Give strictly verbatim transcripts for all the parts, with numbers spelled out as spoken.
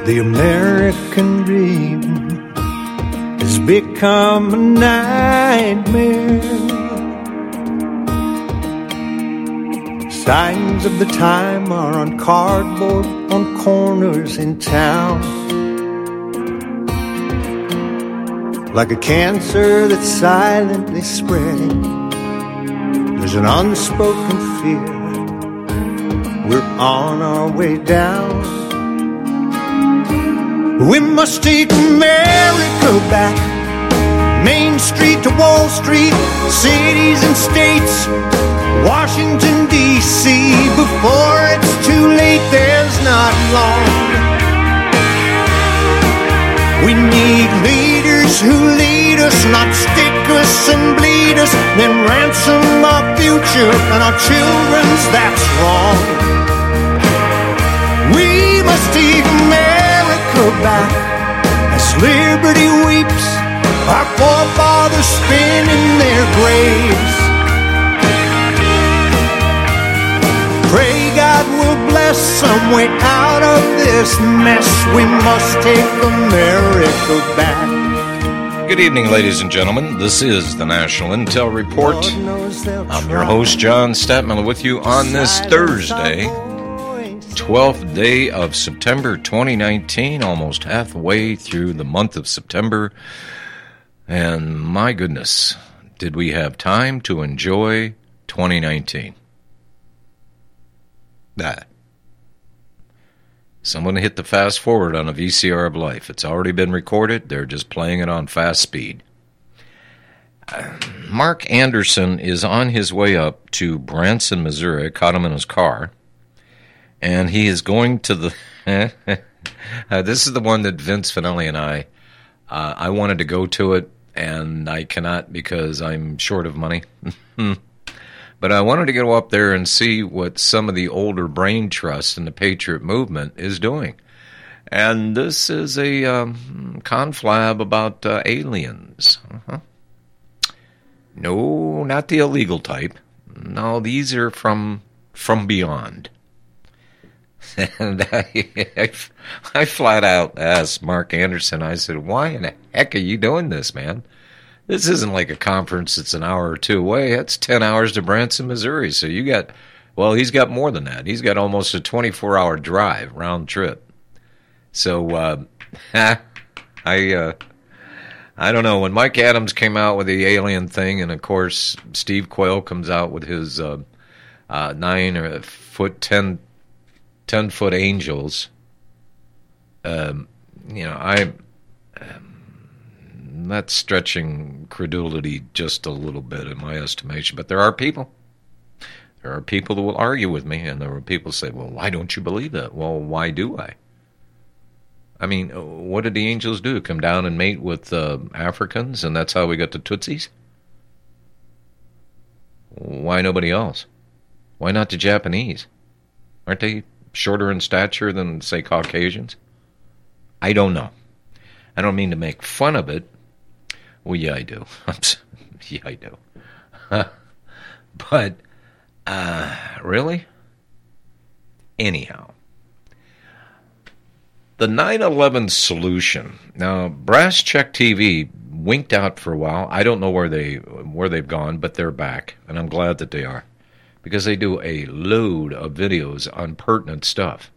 The American dream has become a nightmare. Signs of the time are on cardboard on corners in town. Like a cancer that's silently spreading, there's an unspoken fear. We're on our way down. We must take America back. Main Street to Wall Street, cities and states, Washington, D C Before it's too late, there's not long. We need leaders who lead us, not stick us and bleed us, then ransom our future and our children's, that's wrong. We must take America back as liberty weeps, our forefathers spin in their graves. Pray God will bless some way out of this mess. We must take America back. Good evening, ladies and gentlemen. This is the National Intel Report. I'm your host, John Statmiller, with you on this Thursday, twelfth day of September twenty nineteen, almost halfway through the month of September. And my goodness, did we have time to enjoy twenty nineteen? That. Someone hit the fast forward on a V C R of life. It's already been recorded. They're just playing it on fast speed. Uh, Mark Anderson is on his way up to Branson, Missouri. I caught him in his car. And he is going to the... uh, this is the one that Vince Finelli and I... Uh, I wanted to go to it, and I cannot because I'm short of money. But I wanted to go up there and see what some of the older brain trust in the Patriot movement is doing. And this is a um, conflab about uh, aliens. Uh-huh. No, not the illegal type. No, these are from from beyond. And I, I, I flat out asked Mark Anderson, I said, why in the heck are you doing this, man? This isn't like a conference that's an hour or two away. That's ten hours to Branson, Missouri. So you got, well, he's got more than that. He's got almost a twenty-four hour drive, round trip. So uh, I uh, I don't know. When Mike Adams came out with the alien thing, and of course Steve Quayle comes out with his uh, uh, nine or foot, ten, ten foot angels, um, you know, I... Um, that's stretching credulity just a little bit in my estimation. But there are people. There are people that will argue with me, and there are people who say, well, why don't you believe that? Well, why do I? I mean, what did the angels do? Come down and mate with uh, Africans, and that's how we got the Tutsis? Why nobody else? Why not the Japanese? Aren't they shorter in stature than, say, Caucasians? I don't know. I don't mean to make fun of it. Well, yeah, I do. yeah, I do. But, uh, really? Anyhow. The nine eleven solution. Now, Brass Check T V winked out for a while. I don't know where, they, where they've gone, but they're back. And I'm glad that they are. Because they do a load of videos on pertinent stuff.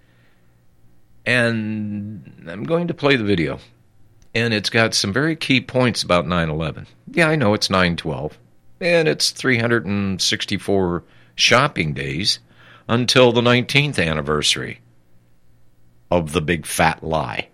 And I'm going to play the video. And it's got some very key points about nine eleven. Yeah, I know it's nine twelve. And it's three hundred sixty-four shopping days until the nineteenth anniversary of the big fat lie.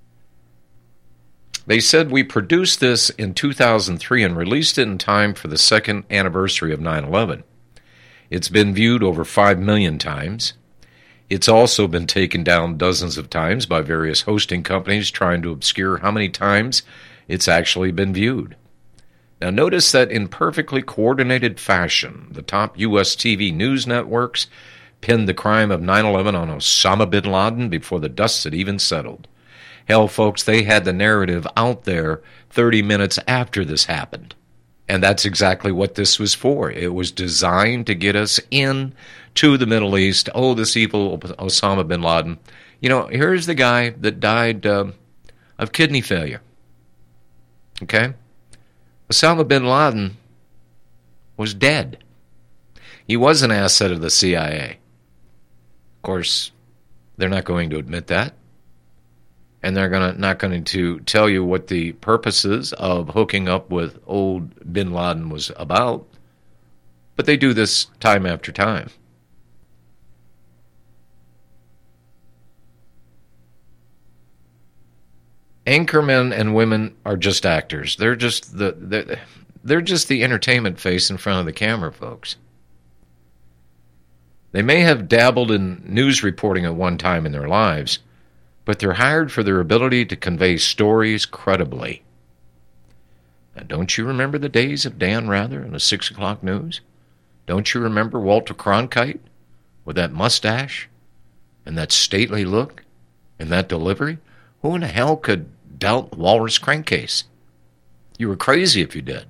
They said we produced this in two thousand three and released it in time for the second anniversary of nine eleven. It's been viewed over five million times. It's also been taken down dozens of times by various hosting companies trying to obscure how many times it's actually been viewed. Now notice that in perfectly coordinated fashion, the top U S T V news networks pinned the crime of nine eleven on Osama bin Laden before the dust had even settled. Hell, folks, they had the narrative out there thirty minutes after this happened. And that's exactly what this was for. It was designed to get us in to the Middle East. Oh, this evil Osama bin Laden. You know, here's the guy that died um, of kidney failure. Okay? Osama bin Laden was dead. He was an asset of the C I A. Of course, they're not going to admit that. And they're gonna not going to tell you what the purposes of hooking up with old bin Laden was about. But they do this time after time. Anchormen and women are just actors. They're just the they're, they're just the entertainment face in front of the camera, folks. They may have dabbled in news reporting at one time in their lives, but they're hired for their ability to convey stories credibly. Now, don't you remember the days of Dan Rather and the six o'clock news? Don't you remember Walter Cronkite with that mustache and that stately look and that delivery? Who in the hell could doubt Walrus Crankcase? You were crazy if you did.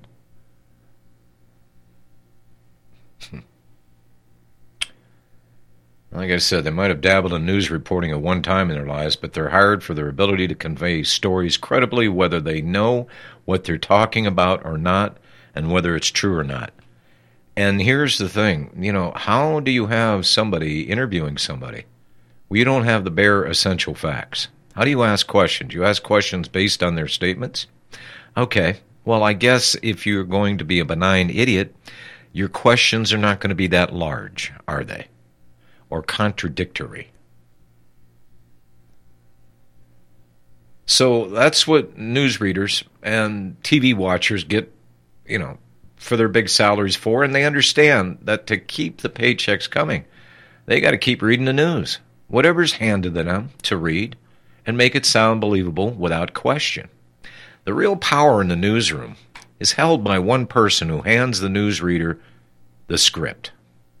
Like I said, they might have dabbled in news reporting at one time in their lives, but they're hired for their ability to convey stories credibly, whether they know what they're talking about or not, and whether it's true or not. And here's the thing, you know, how do you have somebody interviewing somebody? Well, you don't have the bare essential facts. How do you ask questions? You ask questions based on their statements? Okay, well, I guess if you're going to be a benign idiot, your questions are not going to be that large, are they? Or contradictory. So that's what newsreaders and T V watchers get, you know, for their big salaries for, and they understand that to keep the paychecks coming, they got to keep reading the news, whatever's handed to them to read, and make it sound believable without question. The real power in the newsroom is held by one person who hands the newsreader the script,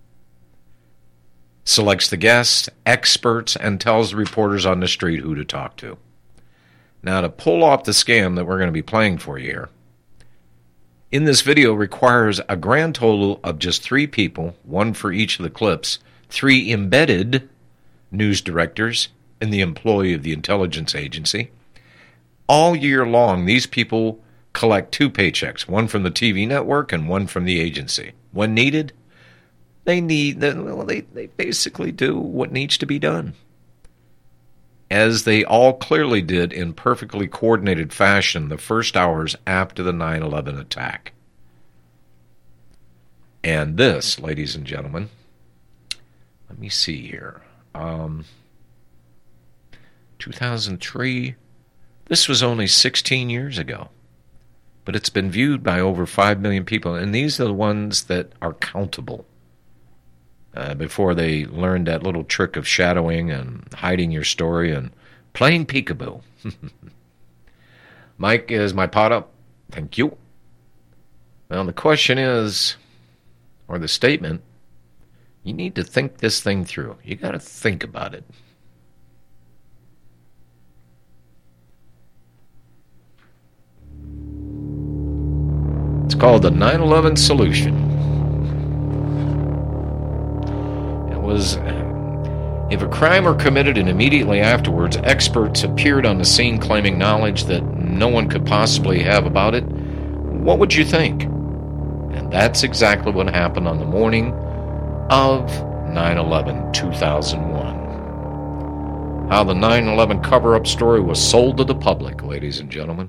selects the guests, experts, and tells the reporters on the street who to talk to. Now, to pull off the scam that we're going to be playing for you here, in this video requires a grand total of just three people, one for each of the clips, three embedded news directors and the employee of the intelligence agency. All year long, these people collect two paychecks, one from the T V network and one from the agency. When needed, They need, well, they, they basically do what needs to be done. As they all clearly did in perfectly coordinated fashion the first hours after the nine eleven attack. And this, ladies and gentlemen, let me see here. Um, two thousand three, this was only sixteen years ago. But it's been viewed by over five million people, and these are the ones that are countable. Uh, before they learned that little trick of shadowing and hiding your story and playing peekaboo. Mike, is my pot up? Thank you. Well, the question is, or the statement, you need to think this thing through. You got to think about it. It's called the nine eleven Solution. Was if a crime were committed and immediately afterwards experts appeared on the scene claiming knowledge that no one could possibly have about it, what would you think? And that's exactly what happened on the morning of nine eleven two thousand one. How the nine eleven cover-up story was sold to the public, ladies and gentlemen.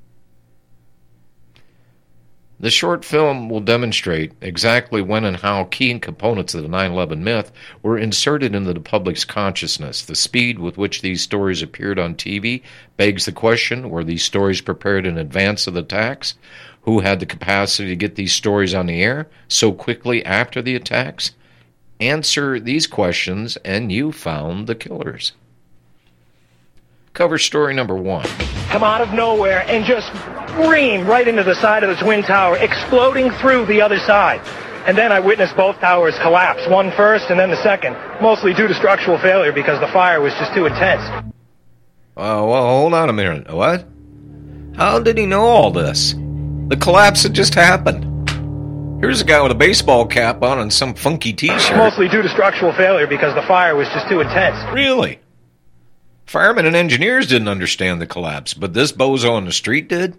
The short film will demonstrate exactly when and how key components of the nine eleven myth were inserted into the public's consciousness. The speed with which these stories appeared on T V begs the question, were these stories prepared in advance of the attacks? Who had the capacity to get these stories on the air so quickly after the attacks? Answer these questions and you found the killers. Cover story number one. Come out of nowhere and just scream right into the side of the Twin Tower, exploding through the other side. And then I witnessed both towers collapse, one first and then the second, mostly due to structural failure because the fire was just too intense. Uh, well, hold on a minute. What? How did he know all this? The collapse had just happened. Here's a guy with a baseball cap on and some funky t-shirt. Mostly due to structural failure because the fire was just too intense. Really? Firemen and engineers didn't understand the collapse, but this bozo on the street did?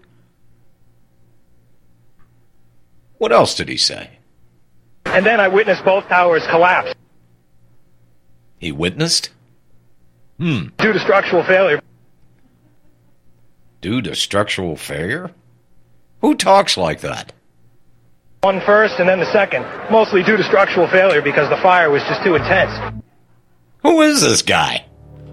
What else did he say? And then I witnessed both towers collapse. He witnessed? Hmm. Due to structural failure. Due to structural failure? Who talks like that? One first and then the second. Mostly due to structural failure because the fire was just too intense. Who is this guy?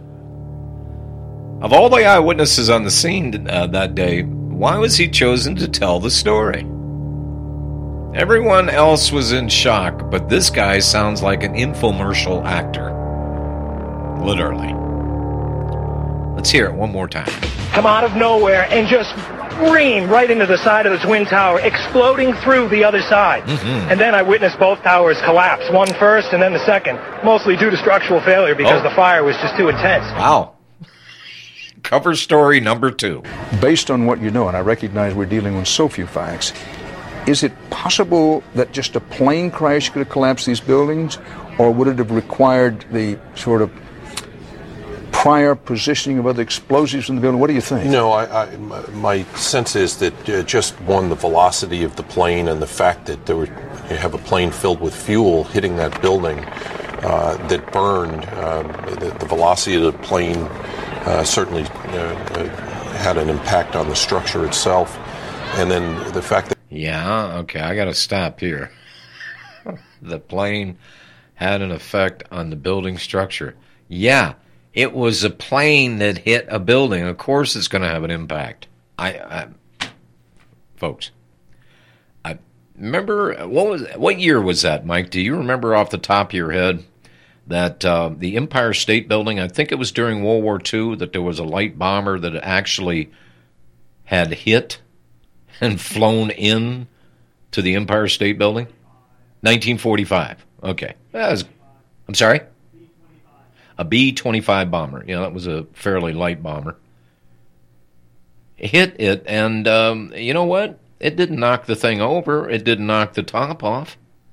Of all the eyewitnesses on the scene uh, that day, why was he chosen to tell the story? Everyone else was in shock, but this guy sounds like an infomercial actor. Literally. Let's hear it one more time. Come out of nowhere and just scream right into the side of the Twin Tower, exploding through the other side. Mm-hmm. And then I witnessed both towers collapse, one first and then the second, mostly due to structural failure because oh. the fire was just too intense. Wow. Cover story number two. Based on what you know, and I recognize we're dealing with so few facts, is it possible that just a plane crash could have collapsed these buildings, or would it have required the sort of prior positioning of other explosives in the building? What do you think? No, I, I, my sense is that uh, just one, the velocity of the plane and the fact that there were, you have a plane filled with fuel hitting that building uh, that burned, um, the, the velocity of the plane uh, certainly uh, uh, had an impact on the structure itself. And then the fact that... Yeah, okay, I got to stop here. The plane had an effect on the building structure. Yeah. It was a plane that hit a building. Of course it's going to have an impact. I, I folks, I remember, what was what year was that, Mike? Do you remember off the top of your head that uh, the Empire State Building, I think it was during World War Two, that there was a light bomber that actually had hit and flown in to the Empire State Building? nineteen forty-five. Okay. That was, I'm sorry? A B twenty-five bomber. You know, that was a fairly light bomber. It hit it, and um, you know what? It didn't knock the thing over. It didn't knock the top off.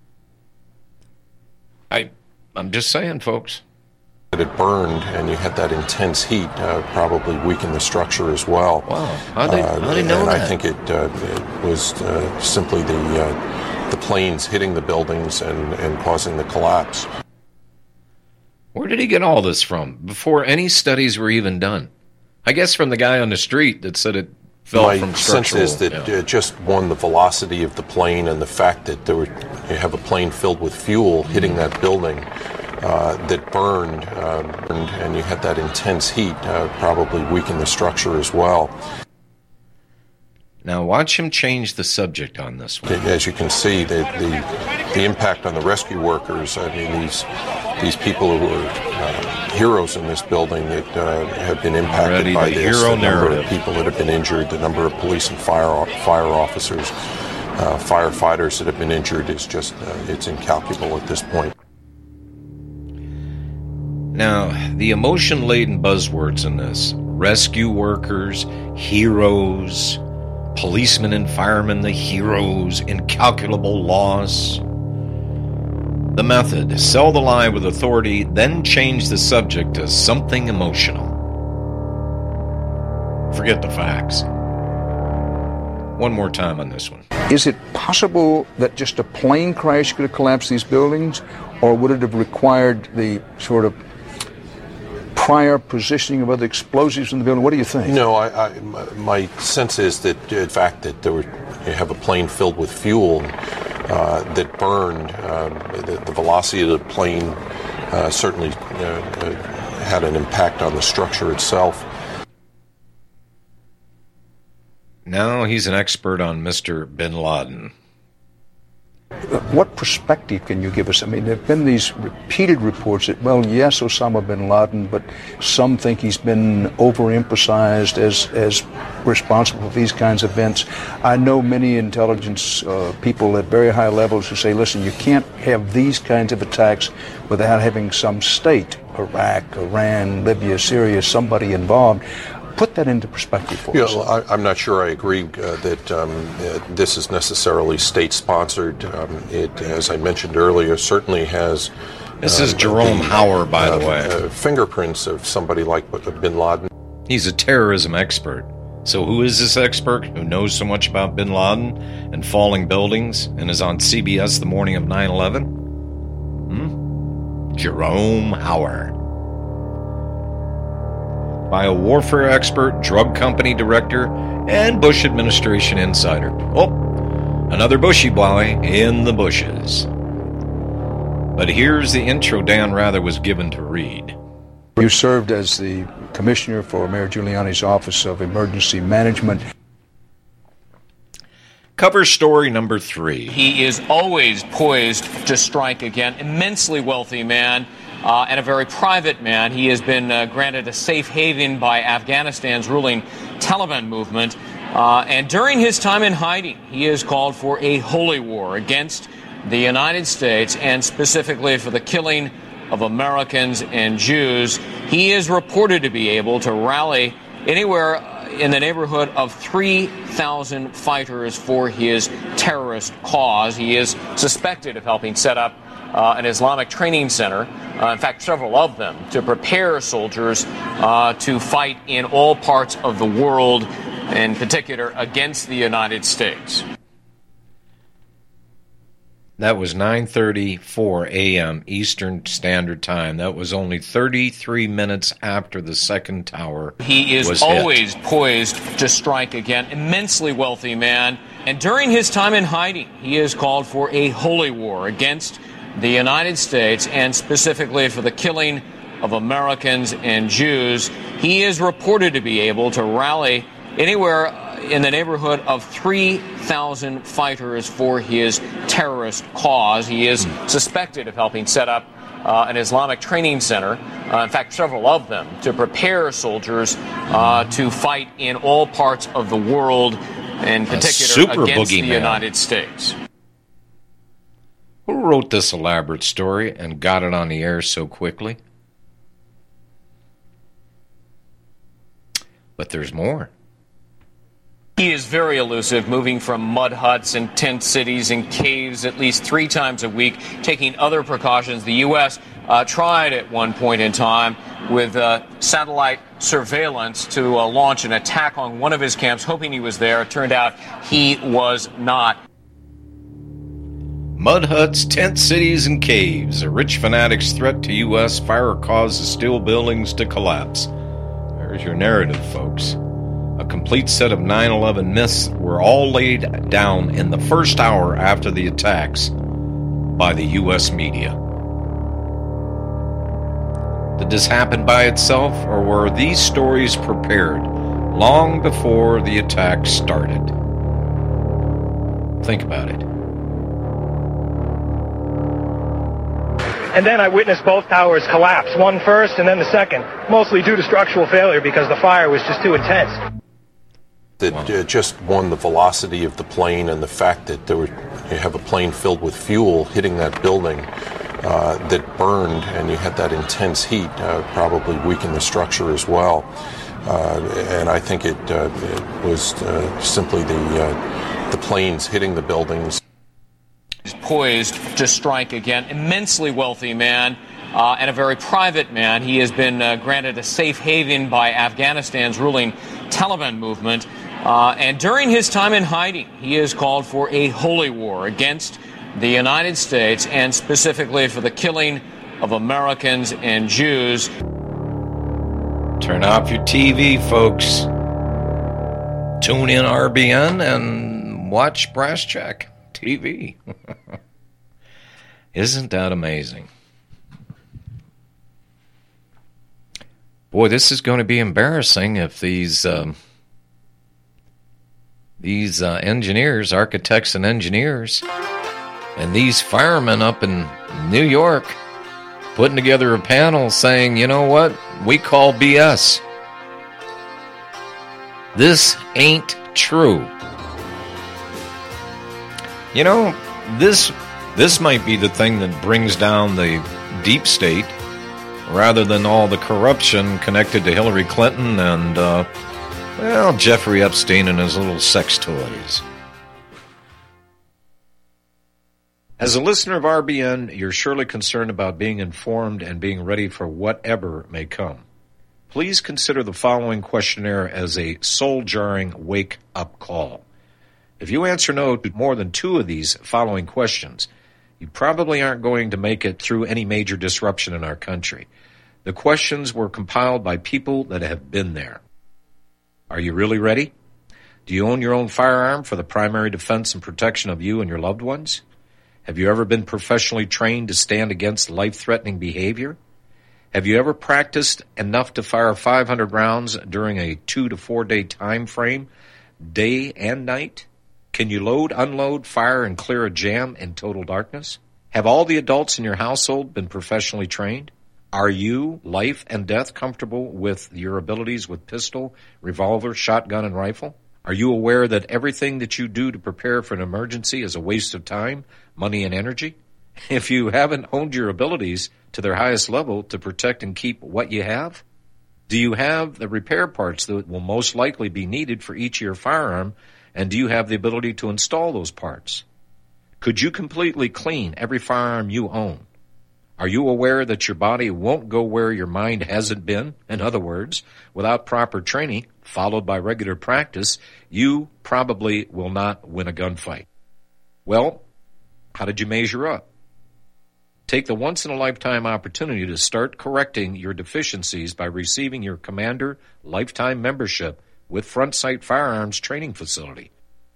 I, I'm just saying, folks. It burned, and you had that intense heat, uh, probably weakened the structure as well. Wow. How did, uh, how did know and that? I think it, uh, it was uh, simply the, uh, the planes hitting the buildings and, and causing the collapse. Where did he get all this from before any studies were even done? I guess from the guy on the street that said it fell My from structural... My sense is that yeah. uh, just one, the velocity of the plane and the fact that there were, you have a plane filled with fuel hitting mm-hmm. that building uh, that burned, um, and, and you had that intense heat, uh, probably weakened the structure as well. Now watch him change the subject on this one. As you can see, the the, the impact on the rescue workers. I mean, these these people who are uh, heroes in this building that uh, have been impacted Already by the this. Hero the number narrative. of people that have been injured, the number of police and fire fire officers, uh, firefighters that have been injured is just uh, it's incalculable at this point. Now, the emotion-laden buzzwords in this: rescue workers, heroes. Policemen and firemen, the heroes, incalculable loss. The method, sell the lie with authority, then change the subject to something emotional. Forget the facts. One more time on this one. Is it possible that just a plane crash could have collapsed these buildings, or would it have required the sort of prior positioning of other explosives in the building? What do you think? No, I, I, my sense is that uh, the fact that there were, you have a plane filled with fuel uh, that burned, um, the, the velocity of the plane uh, certainly uh, uh, had an impact on the structure itself. Now he's an expert on Mister Bin Laden. What perspective can you give us? I mean, there have been these repeated reports that, well, yes, Osama bin Laden, but some think he's been overemphasized as as responsible for these kinds of events. I know many intelligence uh, people at very high levels who say, listen, you can't have these kinds of attacks without having some state, Iraq, Iran, Libya, Syria, somebody involved. Put that into perspective for yeah, us. Well, I, I'm not sure I agree uh, that um, uh, this is necessarily state-sponsored. Um, it, as I mentioned earlier, certainly has This is uh, Jerome the, Hauer, by uh, the way. Uh, fingerprints of somebody like Bin Laden. He's a terrorism expert. So who is this expert who knows so much about Bin Laden and falling buildings and is on C B S the morning of nine eleven? Hmm? Jerome Hauer. Biowarfare expert, drug company director, and Bush administration insider. Oh, another Bushy boy in the bushes. But here's the intro Dan Rather was given to read. You served as the commissioner for Mayor Giuliani's Office of Emergency Management. Cover story number three. He is always poised to strike again. Immensely wealthy man uh, and a very private man. He has been uh, granted a safe haven by Afghanistan's ruling Taliban movement. Uh, and during his time in hiding, he has called for a holy war against the United States and specifically for the killing of Americans and Jews. He is reported to be able to rally anywhere in the neighborhood of three thousand fighters for his terrorist cause. He is suspected of helping set up uh, an Islamic training center, uh, in fact, several of them, to prepare soldiers uh, to fight in all parts of the world, in particular against the United States. That was nine thirty-four a.m. Eastern Standard Time. That was only thirty-three minutes after the second tower He is was always hit. poised to strike again. Immensely wealthy man. And during his time in hiding, he has called for a holy war against the United States and specifically for the killing of Americans and Jews. He is reported to be able to rally anywhere in the neighborhood of three thousand fighters for his terrorist cause. He is suspected of helping set up uh, an Islamic training center, uh, in fact, several of them, to prepare soldiers uh, to fight in all parts of the world, in particular against the United States. Who wrote this elaborate story and got it on the air so quickly? But there's more. He is very elusive, moving from mud huts and tent cities and caves at least three times a week, taking other precautions. The U S uh, tried at one point in time with uh, satellite surveillance to uh, launch an attack on one of his camps, hoping he was there. It turned out he was not. Mud huts, tent cities, and caves. A rich fanatic's threat to U S fire causes steel buildings to collapse. There's your narrative, folks. A complete set of nine eleven myths were all laid down in the first hour after the attacks by the U S media. Did this happen by itself, or were these stories prepared long before the attack started? Think about it. And then I witnessed both towers collapse, one first and then the second, mostly due to structural failure because the fire was just too intense. That uh, just one, the velocity of the plane and the fact that there were, you have a plane filled with fuel hitting that building uh, that burned, and you had that intense heat, uh, probably weakened the structure as well. Uh, and I think it, uh, it was uh, simply the uh, the planes hitting the buildings. He's poised to strike again. Immensely wealthy man uh, and a very private man. He has been uh, granted a safe haven by Afghanistan's ruling Taliban movement. Uh, and during his time in hiding, he has called for a holy war against the United States and specifically for the killing of Americans and Jews. Turn off your T V, folks. Tune in R B N and watch Brass Check T V. Isn't that amazing? Boy, this is going to be embarrassing if these um, these uh, engineers, architects and engineers, and these firemen up in New York putting together a panel saying, you know what, we call B S. This ain't true. You know, this this might be the thing that brings down the deep state rather than all the corruption connected to Hillary Clinton and, uh, well, Jeffrey Uh, Epstein. Epstein and his little sex toys. As a listener of R B N, you're surely concerned about being informed and being ready for whatever may come. Please consider the following questionnaire as a soul-jarring wake-up call. If you answer no to more than two of these following questions, you probably aren't going to make it through any major disruption in our country. The questions were compiled by people that have been there. Are you really ready? Do you own your own firearm for the primary defense and protection of you and your loved ones? Have you ever been professionally trained to stand against life-threatening behavior? Have you ever practiced enough to fire five hundred rounds during a two to four day time frame, day and night? Can you load, unload, fire, and clear a jam in total darkness? Have all the adults in your household been professionally trained? Are you, life and death, comfortable with your abilities with pistol, revolver, shotgun, and rifle? Are you aware that everything that you do to prepare for an emergency is a waste of time, money, and energy? If you haven't honed your abilities to their highest level to protect and keep what you have? Do you have the repair parts that will most likely be needed for each of your firearm, and do you have the ability to install those parts? Could you completely clean every firearm you own? Are you aware that your body won't go where your mind hasn't been? In other words, without proper training, followed by regular practice, you probably will not win a gunfight. Well, how did you measure up? Take the once-in-a-lifetime opportunity to start correcting your deficiencies by receiving your Commander Lifetime Membership with Front Sight Firearms Training Facility.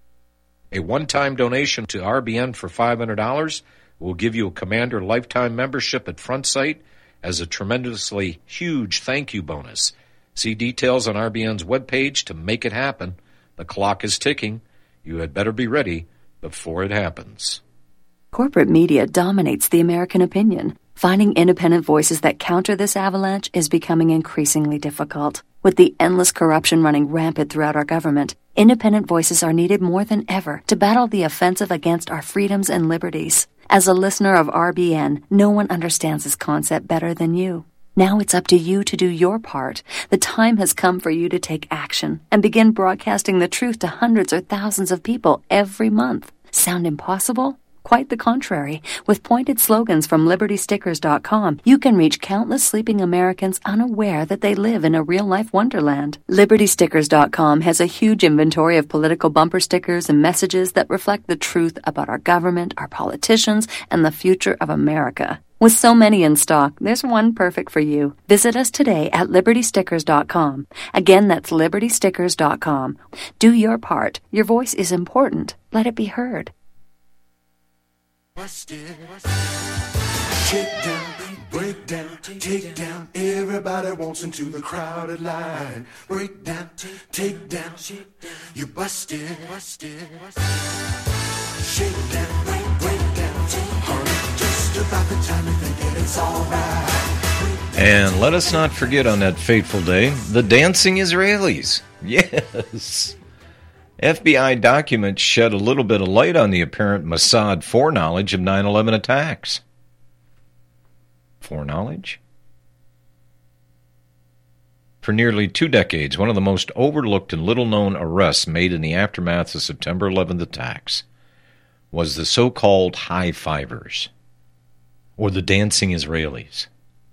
A one-time donation to R B N for five hundred dollars will give you a Commander Lifetime Membership at Front Sight as a tremendously huge thank you bonus. See details on R B N's webpage to make it happen. The clock is ticking. You had better be ready before it happens. Corporate media dominates the American opinion. Finding independent voices that counter this avalanche is becoming increasingly difficult. With the endless corruption running rampant throughout our government, independent voices are needed more than ever to battle the offensive against our freedoms and liberties. As a listener of R B N, no one understands this concept better than you. Now it's up to you to do your part. The time has come for you to take action and begin broadcasting the truth to hundreds or thousands of people every month. Sound impossible? Quite the contrary. With pointed slogans from Liberty Stickers dot com, you can reach countless sleeping Americans unaware that they live in a real-life wonderland. Liberty Stickers dot com has a huge inventory of political bumper stickers and messages that reflect the truth about our government, our politicians, and the future of America. With so many in stock, there's one perfect for you. Visit us today at Liberty Stickers dot com. Again, that's Liberty Stickers dot com. Do your part. Your voice is important. Let it be heard. Busted. Shake down, break down, take down. Everybody wants into the crowded line. Break down, take down. You busted. Shake down, break, break down. Honey, just about the time you think that it's alright. And let us not forget on that fateful day, the dancing Israelis. Yes. F B I documents shed a little bit of light on the apparent Mossad foreknowledge of nine eleven attacks. Foreknowledge? For nearly two decades, one of the most overlooked and little-known arrests made in the aftermath of September eleventh attacks was the so-called high-fivers, or the dancing Israelis.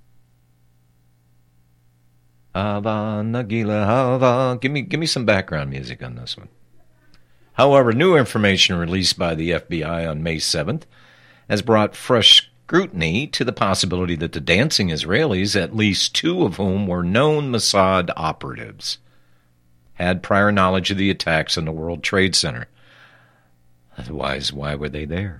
Hava Nagila Hava. Give me, give me some background music on this one. However, new information released by the F B I on May seventh has brought fresh scrutiny to the possibility that the dancing Israelis, at least two of whom were known Mossad operatives, had prior knowledge of the attacks on the World Trade Center. Otherwise, why were they there?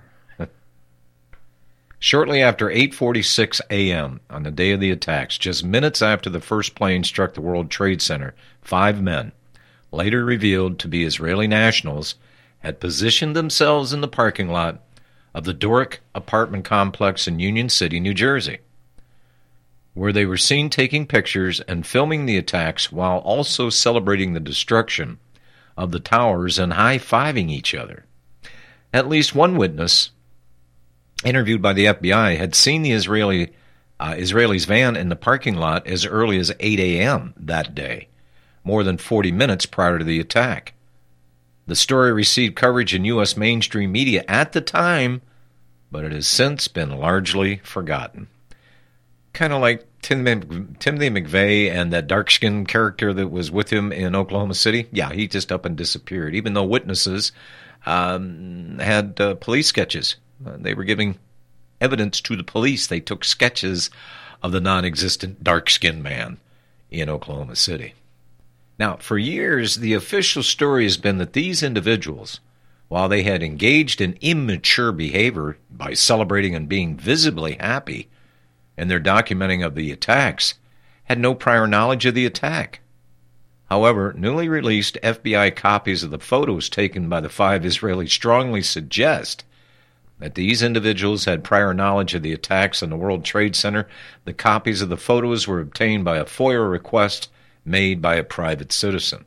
Shortly after eight forty-six a.m. on the day of the attacks, just minutes after the first plane struck the World Trade Center, five men, later revealed to be Israeli nationals, had positioned themselves in the parking lot of the Doric apartment complex in Union City, New Jersey, where they were seen taking pictures and filming the attacks while also celebrating the destruction of the towers and high-fiving each other. At least one witness, interviewed by the F B I, had seen the Israeli uh, Israelis' van in the parking lot as early as eight a.m. that day, more than forty minutes prior to the attack. The story received coverage in U S mainstream media at the time, but it has since been largely forgotten. Kind of like Tim, Timothy McVeigh and that dark-skinned character that was with him in Oklahoma City. Yeah, he just up and disappeared, even though witnesses um, had uh, police sketches. Uh, they were giving evidence to the police. They took sketches of the non-existent dark-skinned man in Oklahoma City. Now, for years, the official story has been that these individuals, while they had engaged in immature behavior by celebrating and being visibly happy in their documenting of the attacks, had no prior knowledge of the attack. However, newly released F B I copies of the photos taken by the five Israelis strongly suggest that these individuals had prior knowledge of the attacks on the World Trade Center. The copies of the photos were obtained by a FOIA request made by a private citizen.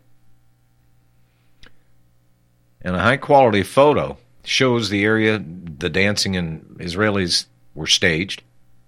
And a high-quality photo shows the area the dancing and Israelis were staged.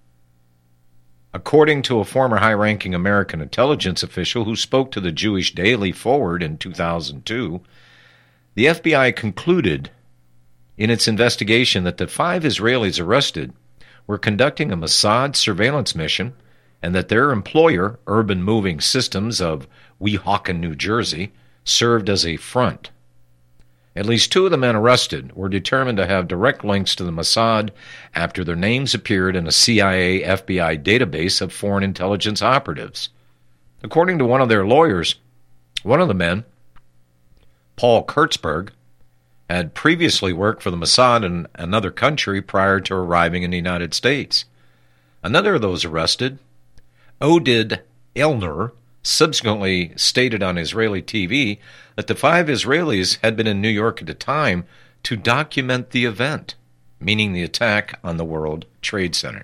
According to a former high-ranking American intelligence official who spoke to the Jewish Daily Forward in two thousand two, the F B I concluded in its investigation that the five Israelis arrested were conducting a Mossad surveillance mission and that their employer, Urban Moving Systems of Weehawken, New Jersey, served as a front. At least two of the men arrested were determined to have direct links to the Mossad after their names appeared in a C I A F B I database of foreign intelligence operatives. According to one of their lawyers, one of the men, Paul Kurtzberg, had previously worked for the Mossad in another country prior to arriving in the United States. Another of those arrested, Oded Elner, subsequently stated on Israeli T V that the five Israelis had been in New York at the time to document the event, meaning the attack on the World Trade Center.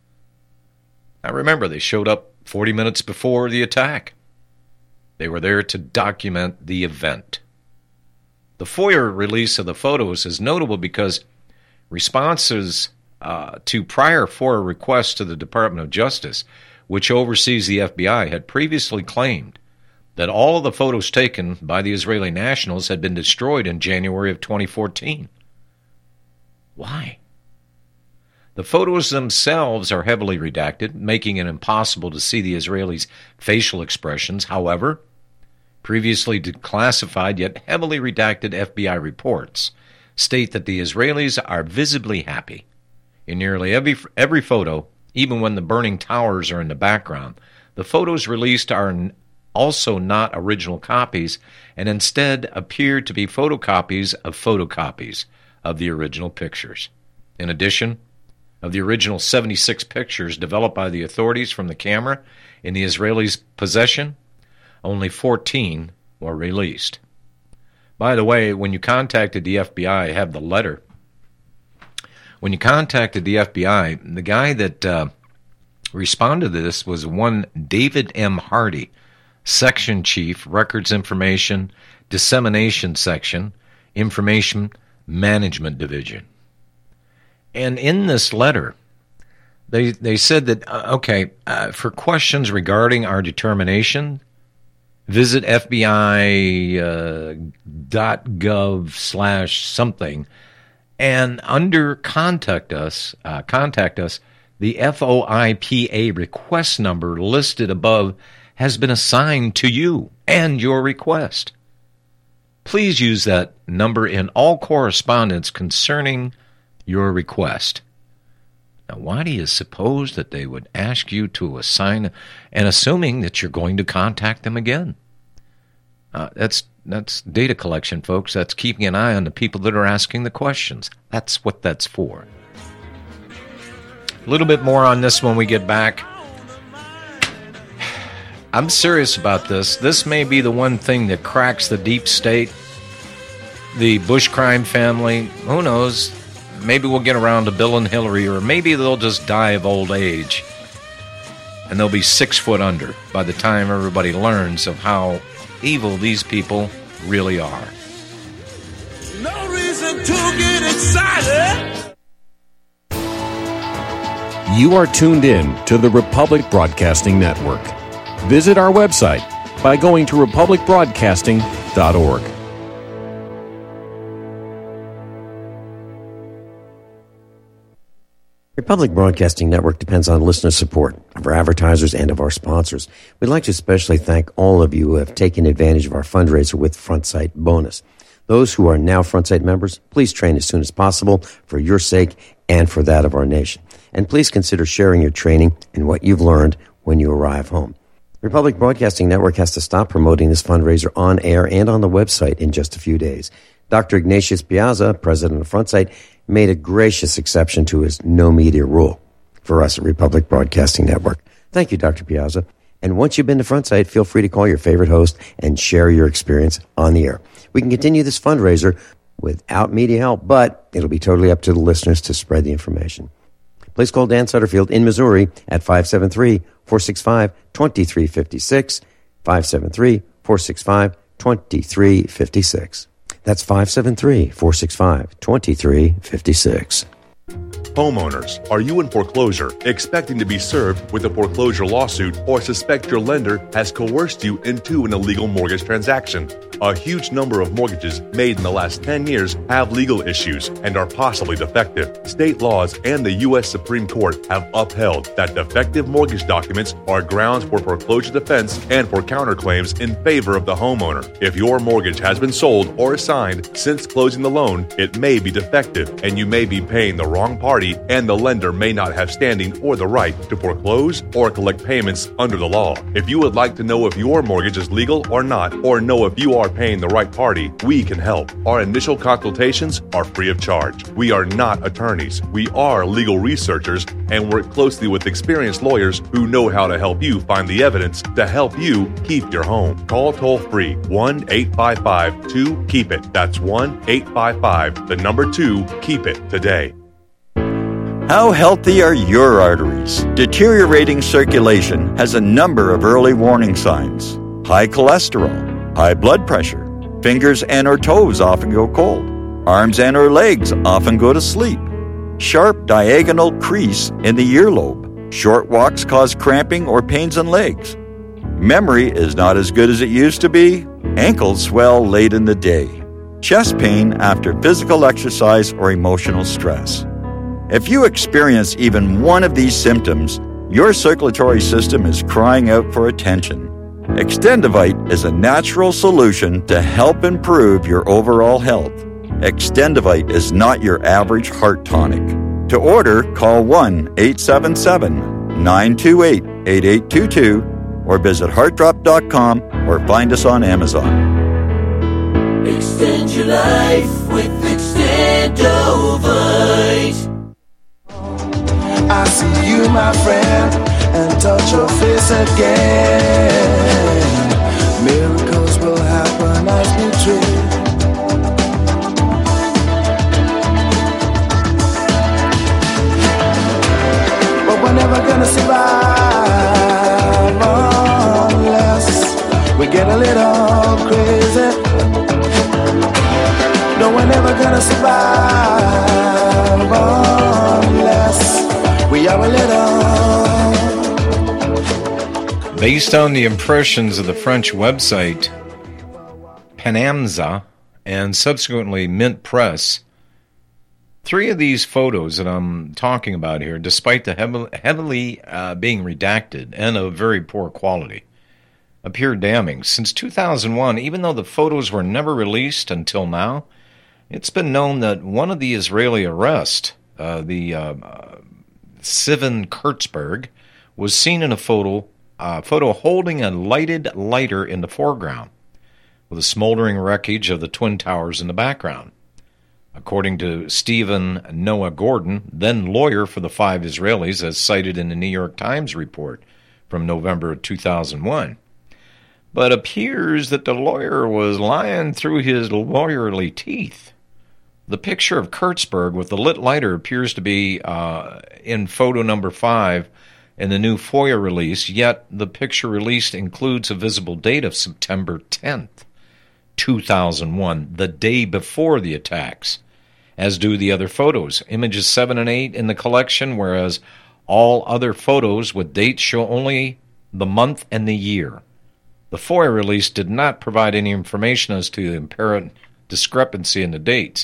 Now remember, they showed up forty minutes before the attack. They were there to document the event. The FOIA release of the photos is notable because responses uh, to prior FOIA requests to the Department of Justice, which oversees the F B I, had previously claimed that all of the photos taken by the Israeli nationals had been destroyed in January of twenty fourteen. Why? The photos themselves are heavily redacted, making it impossible to see the Israelis' facial expressions. However, previously declassified yet heavily redacted F B I reports state that the Israelis are visibly happy. In nearly every, every photo, even when the burning towers are in the background, the photos released are also not original copies and instead appear to be photocopies of photocopies of the original pictures. In addition, of the original seventy-six pictures developed by the authorities from the camera in the Israelis' possession, only fourteen were released. By the way, when you contacted the F B I, I have the letter. When you contacted the F B I, the guy that uh, responded to this was one David M. Hardy, Section Chief, Records Information, Dissemination Section, Information Management Division. And in this letter, they they said that, uh, okay, uh, for questions regarding our determination, visit F B I uh, dot gov slash something, and under contact us, uh, contact us, the F O I P A request number listed above has been assigned to you and your request. Please use that number in all correspondence concerning your request. Now, why do you suppose that they would ask you to assign, and assuming that you're going to contact them again? Uh, that's that's data collection, folks. That's keeping an eye on the people that are asking the questions. That's what that's for. A little bit more on this when we get back. I'm serious about this. This may be the one thing that cracks the deep state, the Bush crime family. Who knows? Maybe we'll get around to Bill and Hillary, or maybe they'll just die of old age, and they'll be six foot under by the time everybody learns of how evil these people really are. No reason to get excited. You are tuned in to the Republic Broadcasting Network. Visit our website by going to republic broadcasting dot org. Republic Broadcasting Network depends on listener support of our advertisers and of our sponsors. We'd like to especially thank all of you who have taken advantage of our fundraiser with FrontSight Bonus. Those who are now FrontSight members, please train as soon as possible for your sake and for that of our nation. And please consider sharing your training and what you've learned when you arrive home. Republic Broadcasting Network has to stop promoting this fundraiser on air and on the website in just a few days. Doctor Ignatius Piazza, president of FrontSight, made a gracious exception to his no media rule for us at Republic Broadcasting Network. Thank you, Doctor Piazza. And once you've been to FrontSight, feel free to call your favorite host and share your experience on the air. We can continue this fundraiser without media help, but it'll be totally up to the listeners to spread the information. Please call Dan Sutterfield in Missouri at five seven three, four six five, two three five six, five seven three, four six five, two three five six. That's five seven three, four six five, two three five six. Homeowners, are you in foreclosure, expecting to be served with a foreclosure lawsuit, or suspect your lender has coerced you into an illegal mortgage transaction? A huge number of mortgages made in the last ten years have legal issues and are possibly defective. State laws and the U S Supreme Court have upheld that defective mortgage documents are grounds for foreclosure defense and for counterclaims in favor of the homeowner. If your mortgage has been sold or assigned since closing the loan, it may be defective and you may be paying the wrong party, and the lender may not have standing or the right to foreclose or collect payments under the law. If you would like to know if your mortgage is legal or not, or know if you are paying the right party, we can help. Our initial consultations are free of charge. We are not attorneys. We are legal researchers and work closely with experienced lawyers who know how to help you find the evidence to help you keep your home. Call toll free one eight five five two keep it. That's one eight five five, the number two, keep it today. How healthy are your arteries? Deteriorating circulation has a number of early warning signs. High cholesterol, high blood pressure, fingers and or toes often go cold, arms and or legs often go to sleep, sharp diagonal crease in the earlobe, short walks cause cramping or pains in legs, memory is not as good as it used to be, ankles swell late in the day, chest pain after physical exercise or emotional stress. If you experience even one of these symptoms, your circulatory system is crying out for attention. Extendivite is a natural solution to help improve your overall health. Extendivite is not your average heart tonic. To order, call one eight seven seven, nine two eight, eight eight two two or visit heart drop dot com or find us on Amazon. Extend your life with Extendovite. I see you, my friend, and touch your face again. Miracles will happen as we dream. But we're never gonna survive unless we get a little crazy. No, we're never gonna survive unless we are a little. Based on the impressions of the French website Panamza and subsequently Mint Press, three of these photos that I'm talking about here, despite the heavily, heavily uh, being redacted and of very poor quality, appear damning. Since two thousand one, even though the photos were never released until now, it's been known that one of the Israeli arrests, uh, the uh, uh, Sivan Kurtzberg, was seen in a photo uh, photo holding a lighted lighter in the foreground, with a smoldering wreckage of the Twin Towers in the background. According to Stephen Noah Gordon, then lawyer for the five Israelis, as cited in the New York Times report from November two thousand one. But appears that the lawyer was lying through his lawyerly teeth. The picture of Kurtzberg with the lit lighter appears to be uh, in photo number five in the new FOIA release, yet the picture released includes a visible date of September tenth, two thousand one, the day before the attacks, as do the other photos. Images seven and eight in the collection, whereas all other photos with dates show only the month and the year. The FOIA release did not provide any information as to the apparent discrepancy in the dates.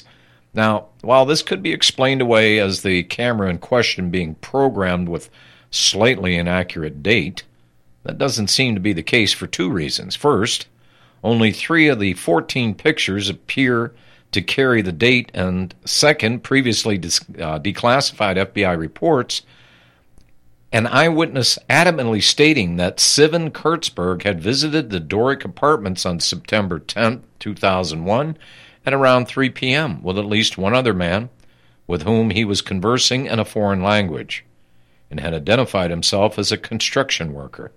Now, while this could be explained away as the camera in question being programmed with slightly inaccurate date, that doesn't seem to be the case for two reasons. First, only three of the fourteen pictures appear to carry the date, and second, previously dis- uh, declassified F B I reports, an eyewitness adamantly stating that Sivan Kurtzberg had visited the Doric Apartments on September tenth, two thousand one, at around three p.m. with at least one other man with whom he was conversing in a foreign language, and had identified himself as a construction worker.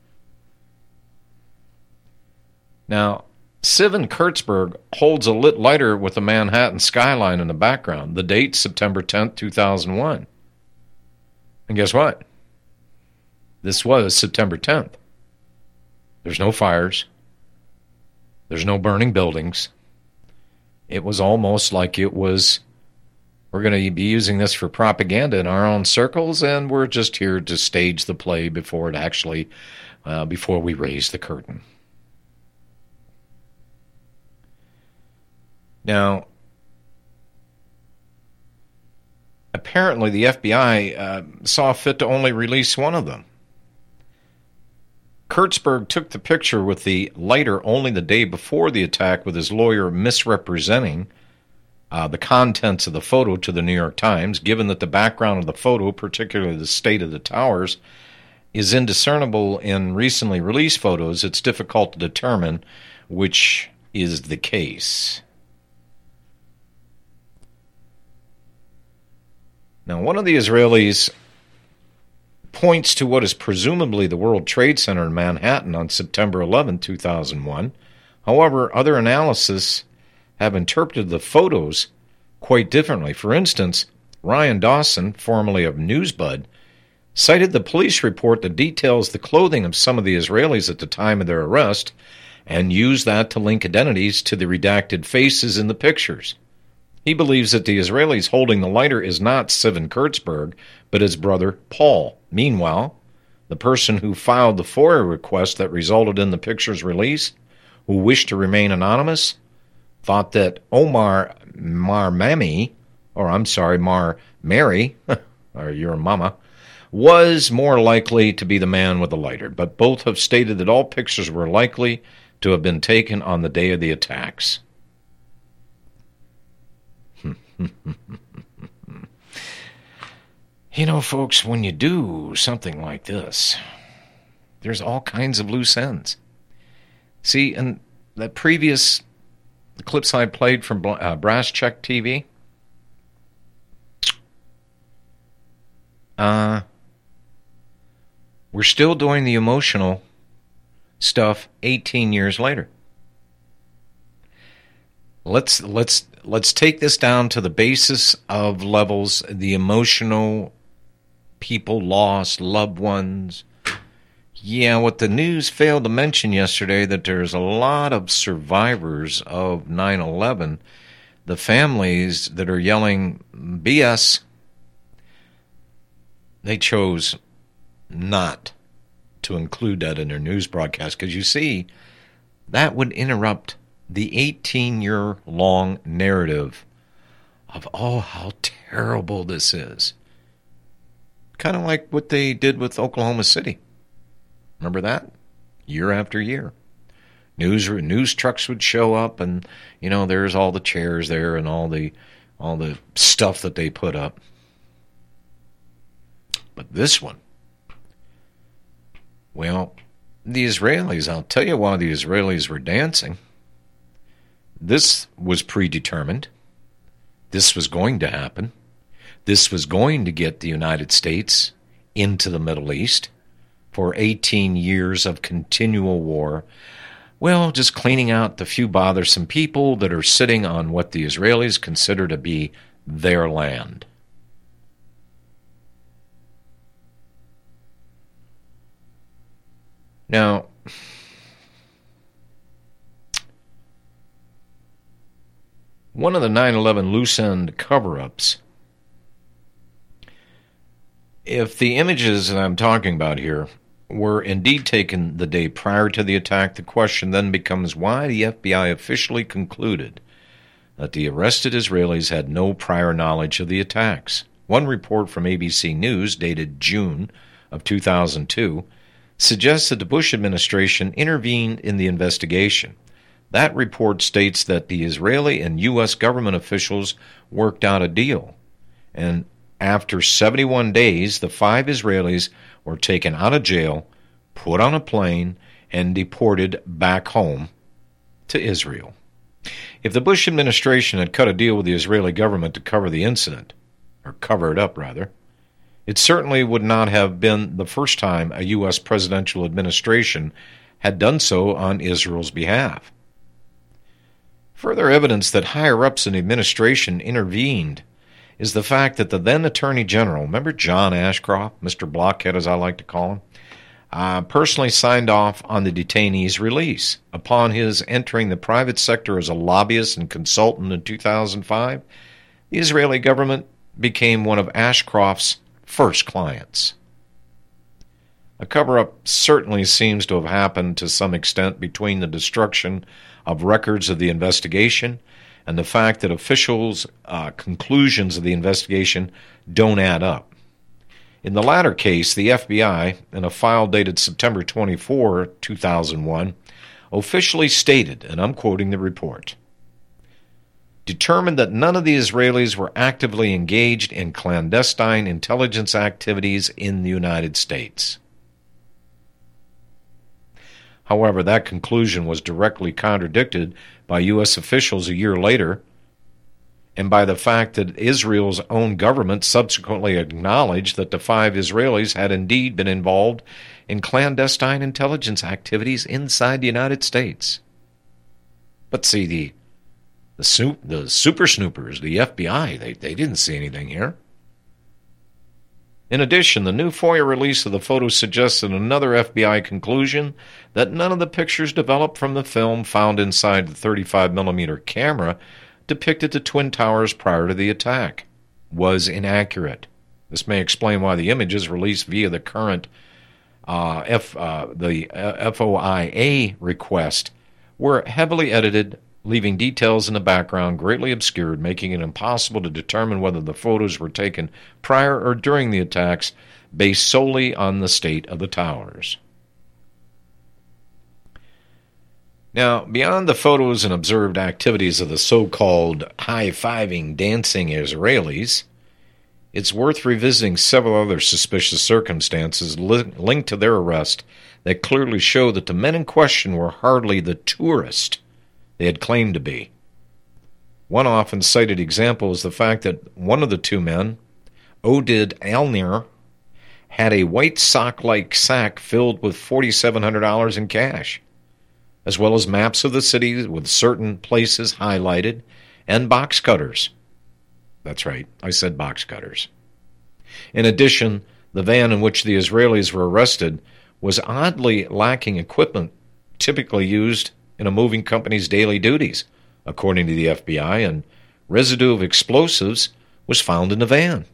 Now, Sivan Kurtzberg holds a lit lighter with the Manhattan skyline in the background. The date, September tenth, two thousand one. And guess what? This was September tenth. There's no fires. There's no burning buildings. It was almost like it was, we're going to be using this for propaganda in our own circles, and we're just here to stage the play before it actually, uh, before we raise the curtain. Now, apparently the F B I uh, saw fit to only release one of them. Kurtzberg took the picture with the lighter only the day before the attack, with his lawyer misrepresenting uh, the contents of the photo to the New York Times. Given that the background of the photo, particularly the state of the towers, is indiscernible in recently released photos, it's difficult to determine which is the case. Now, one of the Israelis points to what is presumably the World Trade Center in Manhattan on September eleventh, two thousand one. However, other analyses have interpreted the photos quite differently. For instance, Ryan Dawson, formerly of NewsBud, cited the police report that details the clothing of some of the Israelis at the time of their arrest and used that to link identities to the redacted faces in the pictures. He believes that the Israelis holding the lighter is not Sivan Kurtzberg, but his brother Paul. Meanwhile, the person who filed the FOIA request that resulted in the picture's release, who wished to remain anonymous, thought that Omar Marmami, or I'm sorry, Mar Mary, or your mama, was more likely to be the man with the lighter. But both have stated that all pictures were likely to have been taken on the day of the attacks. You know, folks, when you do something like this, there's all kinds of loose ends. See, in that previous clips I played from uh, Brass Check T V, uh, we're still doing the emotional stuff eighteen years later. Let's let's let's take this down to the basis of levels, the emotional, people lost, loved ones. Yeah, what the news failed to mention yesterday, that there's a lot of survivors of nine eleven, the families that are yelling B S, they chose not to include that in their news broadcast, because you see, that would interrupt the eighteen-year-long narrative of, oh, how terrible this is. Kind of like what they did with Oklahoma City. Remember that? Year after year. News news trucks would show up, and, you know, there's all the chairs there and all the all the stuff that they put up. But this one, well, the Israelis, I'll tell you why the Israelis were dancing. This was predetermined. This was going to happen. This was going to get the United States into the Middle East for eighteen years of continual war. Well, just cleaning out the few bothersome people that are sitting on what the Israelis consider to be their land. Now, one of the nine eleven loose end cover-ups, if the images that I'm talking about here were indeed taken the day prior to the attack, the question then becomes why the F B I officially concluded that the arrested Israelis had no prior knowledge of the attacks. One report from A B C News, dated June of two thousand two, suggests that the Bush administration intervened in the investigation. That report states that the Israeli and U S government officials worked out a deal, and after seventy-one days, the five Israelis were taken out of jail, put on a plane, and deported back home to Israel. If the Bush administration had cut a deal with the Israeli government to cover the incident, or cover it up rather, it certainly would not have been the first time a U S presidential administration had done so on Israel's behalf. Further evidence that higher-ups in the administration intervened is the fact that the then Attorney General, remember John Ashcroft, Mister Blockhead as I like to call him, uh, personally signed off on the detainee's release. Upon his entering the private sector as a lobbyist and consultant in two thousand five, the Israeli government became one of Ashcroft's first clients. A cover-up certainly seems to have happened to some extent between the destruction of records of the investigation and the fact that officials' uh, conclusions of the investigation don't add up. In the latter case, the F B I, in a file dated September twenty-fourth, two thousand one, officially stated, and I'm quoting the report, determined that none of the Israelis were actively engaged in clandestine intelligence activities in the United States. However, that conclusion was directly contradicted by U S officials a year later, and by the fact that Israel's own government subsequently acknowledged that the five Israelis had indeed been involved in clandestine intelligence activities inside the United States. But see, the the, su- the super snoopers, the F B I, they, they didn't see anything here. In addition, the new FOIA release of the photos suggested another F B I conclusion that none of the pictures developed from the film found inside the thirty-five millimeter camera depicted the Twin Towers prior to the attack was inaccurate. This may explain why the images released via the current uh, F, uh, the F O I A request were heavily edited, leaving details in the background greatly obscured, making it impossible to determine whether the photos were taken prior or during the attacks based solely on the state of the towers. Now, beyond the photos and observed activities of the so-called high-fiving, dancing Israelis, it's worth revisiting several other suspicious circumstances li- linked to their arrest that clearly show that the men in question were hardly the tourists they had claimed to be. One often cited example is the fact that one of the two men, Oded Elnir, had a white sock-like sack filled with four thousand seven hundred dollars in cash, as well as maps of the city with certain places highlighted, and box cutters. That's right, I said box cutters. In addition, the van in which the Israelis were arrested was oddly lacking equipment typically used in a moving company's daily duties, according to the F B I, and residue of explosives was found in the van.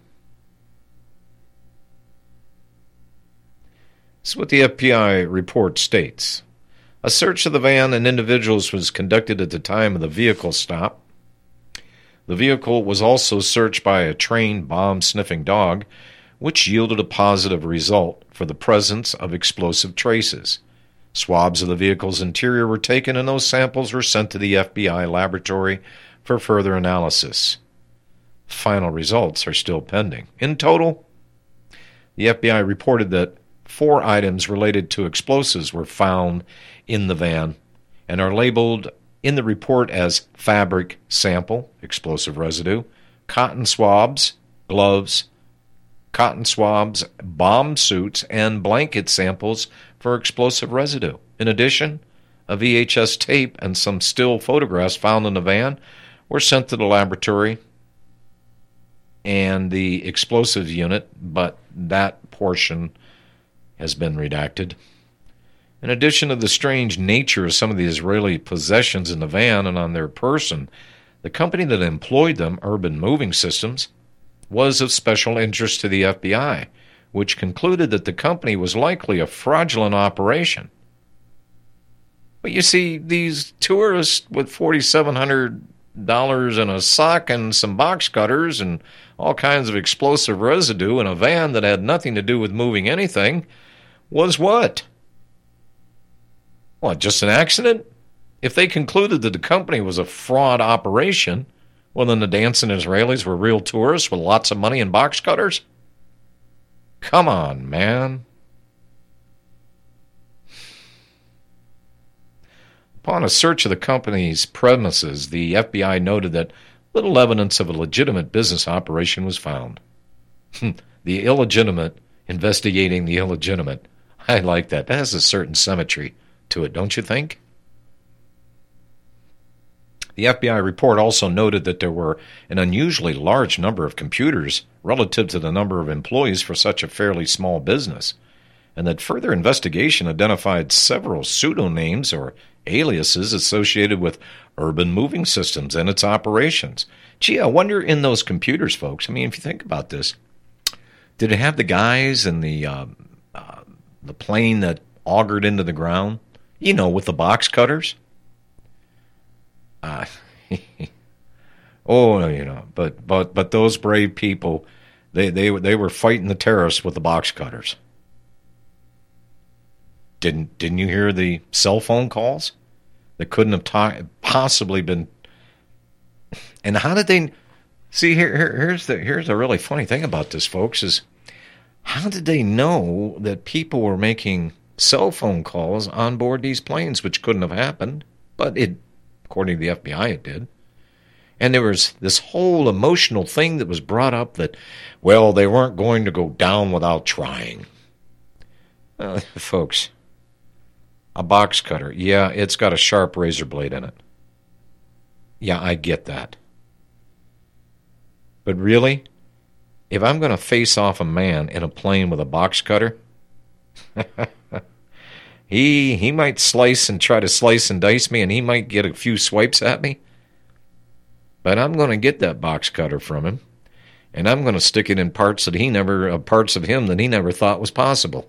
This is what the F B I report states. A search of the van and individuals was conducted at the time of the vehicle stop. The vehicle was also searched by a trained bomb-sniffing dog, which yielded a positive result for the presence of explosive traces. Swabs of the vehicle's interior were taken, and those samples were sent to the F B I laboratory for further analysis. Final results are still pending. In total, the F B I reported that four items related to explosives were found in the van and are labeled in the report as fabric sample, explosive residue, cotton swabs, gloves, cotton swabs, bomb suits, and blanket samples for explosive residue. In addition, a V H S tape and some still photographs found in the van were sent to the laboratory and the explosives unit, but that portion has been redacted. In addition to the strange nature of some of the Israeli possessions in the van and on their person, the company that employed them, Urban Moving Systems, was of special interest to the F B I, which concluded that the company was likely a fraudulent operation. But you see, these tourists with four thousand seven hundred dollars in a sock and some box cutters and all kinds of explosive residue in a van that had nothing to do with moving anything was what? What, just an accident? If they concluded that the company was a fraud operation, well, then the dancing Israelis were real tourists with lots of money and box cutters? Come on, man. Upon a search of the company's premises, the F B I noted that little evidence of a legitimate business operation was found. The illegitimate investigating the illegitimate. I like that. That has a certain symmetry to it, don't you think? The F B I report also noted that there were an unusually large number of computers relative to the number of employees for such a fairly small business, and that further investigation identified several pseudonames or aliases associated with Urban Moving Systems and its operations. Gee, I wonder in those computers, folks, I mean, if you think about this, did it have the guys in the, uh, uh, the plane that augured into the ground? You know, with the box cutters? Uh, oh, you know, but but but those brave people, they they they were fighting the terrorists with the box cutters. Didn't didn't you hear the cell phone calls that couldn't have ta- possibly been? And how did they see? Here, here here's the here's the really funny thing about this, folks, is how did they know that people were making cell phone calls on board these planes, which couldn't have happened, but it. According to the F B I, it did. And there was this whole emotional thing that was brought up that, well, they weren't going to go down without trying. Uh, folks, a box cutter, yeah, it's got a sharp razor blade in it. Yeah, I get that. But really, if I'm going to face off a man in a plane with a box cutter, He he might slice and try to slice and dice me, and he might get a few swipes at me. But I'm going to get that box cutter from him, and I'm going to stick it in parts that he never, uh, parts of him that he never thought was possible.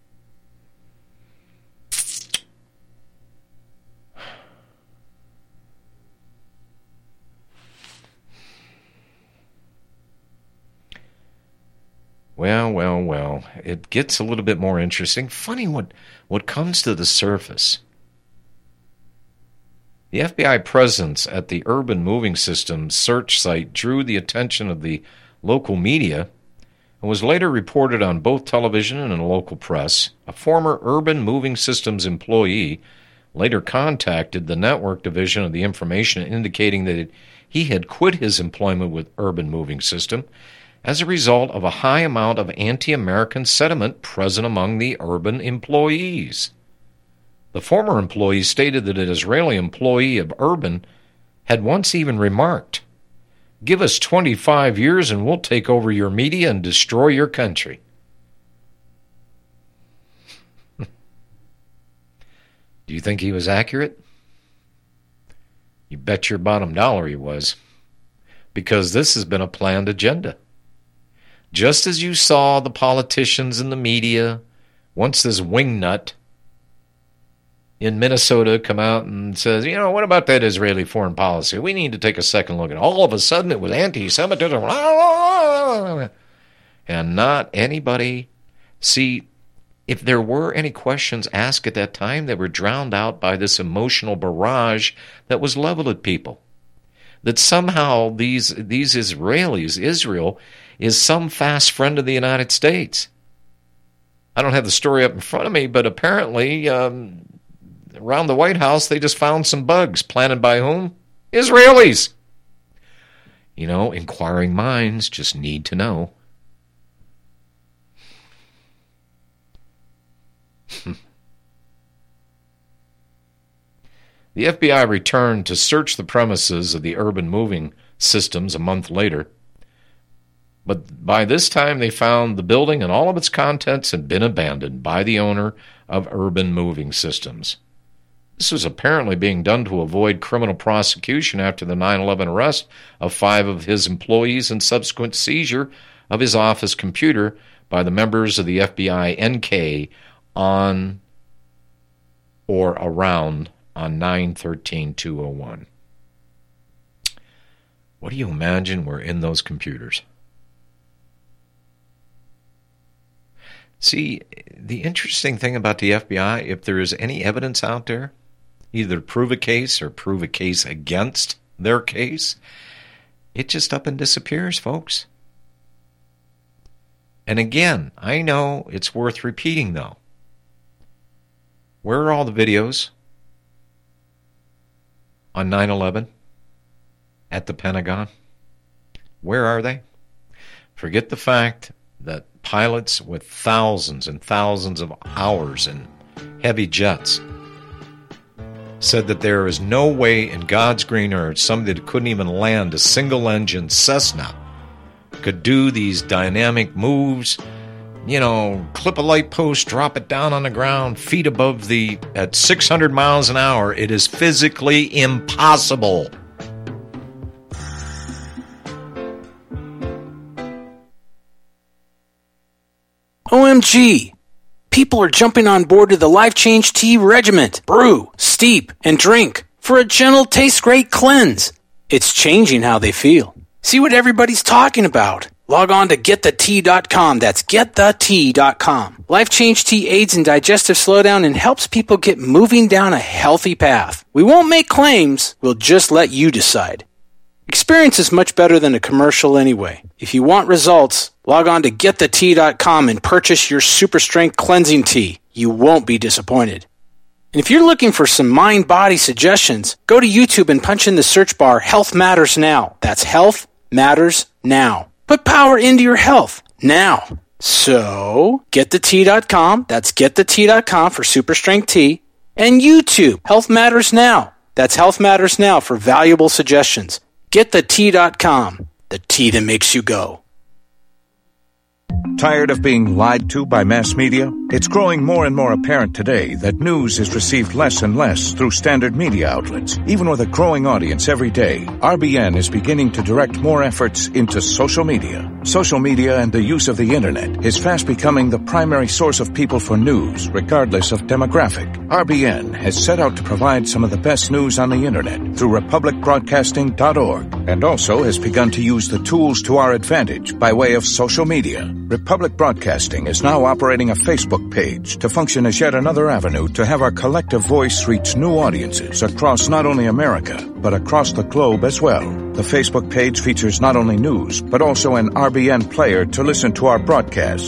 Well, well, well, it gets a little bit more interesting. Funny what, what comes to the surface. The F B I presence at the Urban Moving Systems search site drew the attention of the local media and was later reported on both television and in the local press. A former Urban Moving Systems employee later contacted the network division of the information indicating that he had quit his employment with Urban Moving System as a result of a high amount of anti-American sentiment present among the Urban employees. The former employee stated that an Israeli employee of Urban had once even remarked, "Give us twenty-five years and we'll take over your media and destroy your country." Do you think he was accurate? You bet your bottom dollar he was, because this has been a planned agenda. Just as you saw the politicians in the media, once this wingnut in Minnesota come out and says, you know, what about that Israeli foreign policy? We need to take a second look at it. All of a sudden it was anti-Semitism. And not anybody. See, if there were any questions asked at that time, they were drowned out by this emotional barrage that was leveled at people. That somehow these these Israelis, Israel, is some fast friend of the United States. I don't have the story up in front of me, but apparently um, around the White House they just found some bugs planted by whom? Israelis. You know, inquiring minds just need to know. The F B I returned to search the premises of the Urban Moving Systems a month later. But by this time, they found the building and all of its contents had been abandoned by the owner of Urban Moving Systems. This was apparently being done to avoid criminal prosecution after the nine eleven arrest of five of his employees and subsequent seizure of his office computer by the members of the F B I N K on or around on nine thirteen two oh one. What do you imagine were in those computers? See, the interesting thing about the F B I, if there is any evidence out there, either prove a case or prove a case against their case, it just up and disappears, folks. And again, I know it's worth repeating, though. Where are all the videos on nine eleven at the Pentagon? Where are they? Forget the fact that pilots with thousands and thousands of hours in heavy jets said that there is no way in God's green earth somebody that couldn't even land a single-engine Cessna could do these dynamic moves, you know, clip a light post, drop it down on the ground, feet above the, at six hundred miles an hour. It is physically impossible. O M G! People are jumping on board to the Life Change Tea Regiment. Brew, steep, and drink for a gentle, taste-great cleanse. It's changing how they feel. See what everybody's talking about. Log on to get the tea dot com. That's get the tea dot com. Life Change Tea aids in digestive slowdown and helps people get moving down a healthy path. We won't make claims. We'll just let you decide. Experience is much better than a commercial anyway. If you want results, log on to get the tea dot com and purchase your super strength cleansing tea. You won't be disappointed. And if you're looking for some mind-body suggestions, go to YouTube and punch in the search bar Health Matters Now. That's Health Matters Now. Put power into your health now. So, get the tea dot com. That's get the tea dot com for super strength tea. And YouTube, Health Matters Now. That's Health Matters Now for valuable suggestions. get the tea dot com. The tea that makes you go. Tired of being lied to by mass media? It's growing more and more apparent today that news is received less and less through standard media outlets. Even with a growing audience every day, R B N is beginning to direct more efforts into social media. Social media and the use of the internet is fast becoming the primary source of people for news, regardless of demographic. R B N has set out to provide some of the best news on the internet through republic broadcasting dot org, and also has begun to use the tools to our advantage by way of social media. Republic Broadcasting is now operating a Facebook page to function as yet another avenue to have our collective voice reach new audiences across not only America, but across the globe as well. The Facebook page features not only news, but also an R B N player to listen to our broadcast.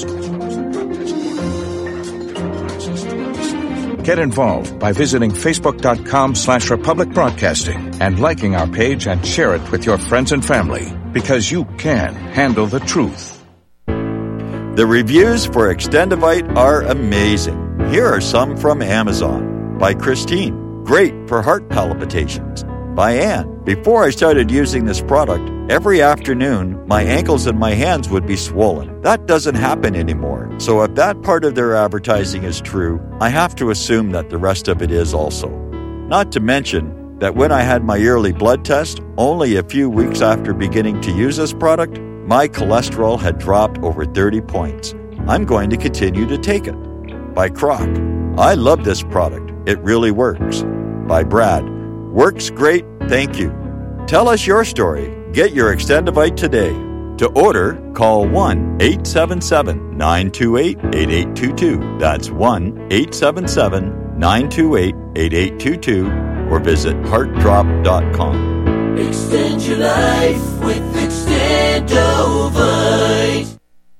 Get involved by visiting facebook.com slash Republic Broadcasting and liking our page and share it with your friends and family, because you can handle the truth. The reviews for Extendivite are amazing. Here are some from Amazon. By Christine, great for heart palpitations. By Anne, before I started using this product, every afternoon my ankles and my hands would be swollen. That doesn't happen anymore. So if that part of their advertising is true, I have to assume that the rest of it is also. Not to mention that when I had my yearly blood test, only a few weeks after beginning to use this product, my cholesterol had dropped over thirty points. I'm going to continue to take it. By Croc, I love this product. It really works. By Brad, works great, thank you. Tell us your story. Get your Extendivite today. To order, call one eight seven seven, nine two eight, eight eight two two. That's one eight seven seven, nine two eight, eight eight two two or visit heart drop dot com. Extend your life with Extendovite.